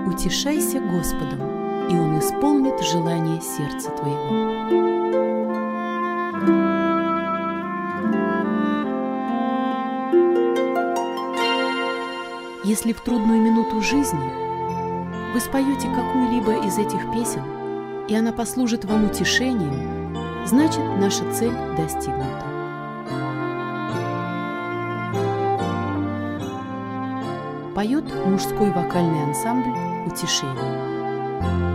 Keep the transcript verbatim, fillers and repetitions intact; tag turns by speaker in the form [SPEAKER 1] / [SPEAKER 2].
[SPEAKER 1] Утешайся Господом, и Он исполнит желание сердца твоего. Если в трудную минуту жизни вы споете какую-либо из этих песен, и она послужит вам утешением, значит, наша цель достигнута. Поет мужской вокальный ансамбль «Утешение».